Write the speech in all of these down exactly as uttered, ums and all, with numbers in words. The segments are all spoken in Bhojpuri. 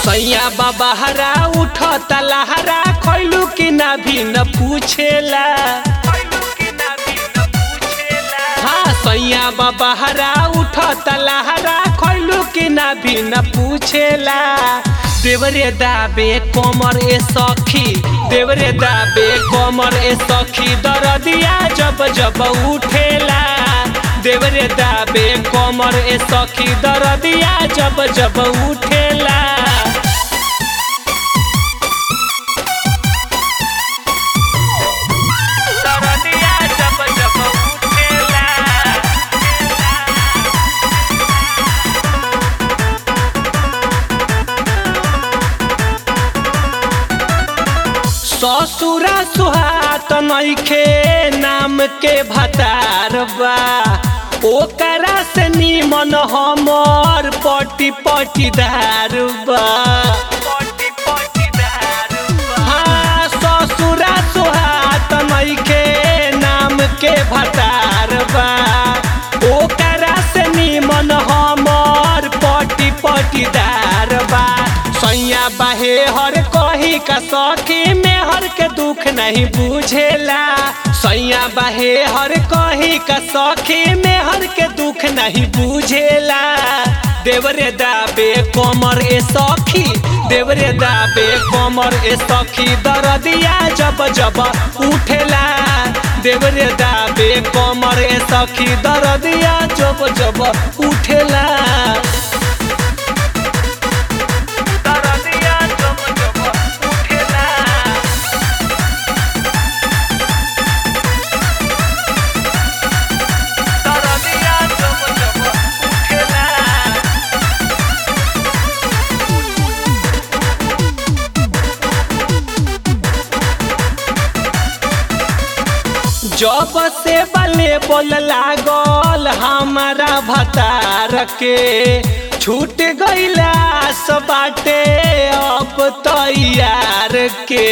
सैया बाबा हरा उठ तलहरा खैलू कि ना भी न पूछेला। हाँ सैया बाबा हरा उठ तलहरा खैलू कि ना भी न पूछेला। देवरे दाबे कमर ए सखी, देवरे दाबे कमर ए सखी, दरदिया जब जब उठेला। देवरे दाबे कमर ए सखी, दरदिया जब जब उठेला। ससुरा सुहात नइखे नाम के भतार बा, ओकरा से निमन हमर पटी पटीदार बा। हाँ ससुरा सुहात नइखे नाम के भतार बा, ओकरा से निमन हमर पटी पटीदार बा। सैया बाहे हर कही का सखी में हर के दुख नहीं बुझेला। सैया बाहे हर कही का सखी में हर के दुख नहीं बुझेला। देवरे दाबे कमर ए सखी, देवरे दाबे कमर ए सखी, दरदिया जब जब उठेला। देवरे दाबे कमर ए सखी, दरदिया जब जब उठेला। जब से बले बोल लागल हमारा भतार के, छूट गईला सब बाटे अब तैयार के।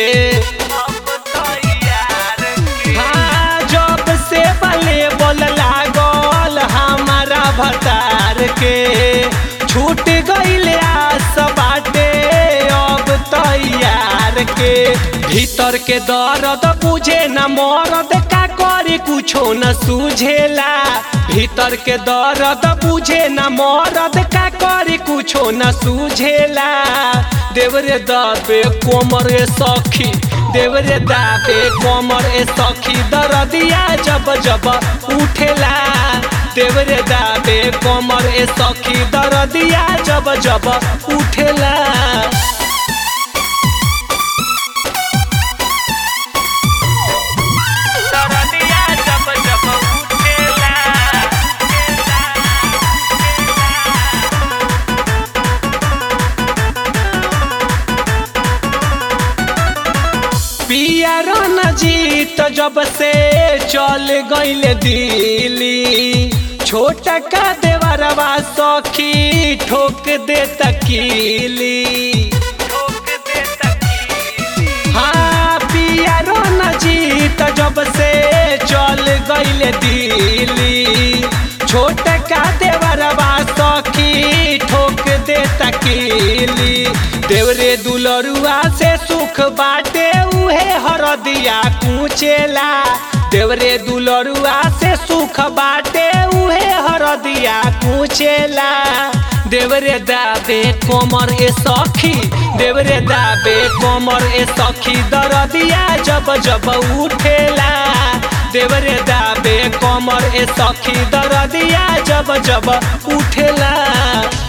हाँ जब से बले बोल लागल हमारा भतार के, छूट गईला सब बाटे अब तैयार के। भीतर के दर्द बुझे न मरद का करे कुछो न सूझेला। भीतर के दर्द बुझे न मरद का करे कुछो न सूझेला। देवरे दाबे कमर ए सखी, देवरे दाबे कमर ए सखी, दरदिया जब जब उठेला। देवरे दाबे कमर ए सखी, दरदिया जब जब उठेला। पिया रणजीत जब से चल गईले दिल्ली, छोटा का देवरवा सखी ठोक दे तकीली। हाँ पिया रणजीत जब से चल गईले दिल्ली, छोटा का देवरवा सखी ठोक दे तकीली। देवरे दुलरुआ से सुख बाटे उहे हरदिया कुचेला। देवरे दुलरुआ से सुख बाटे उहे हरदिया कुचेला। देवरे दाबे कमर ए सखी, देवरे दाबे कमर ए सखी, दरदिया जब जब उठेला। देवरे दाबे कमर ए सखी, दरदिया जब जब उठेला।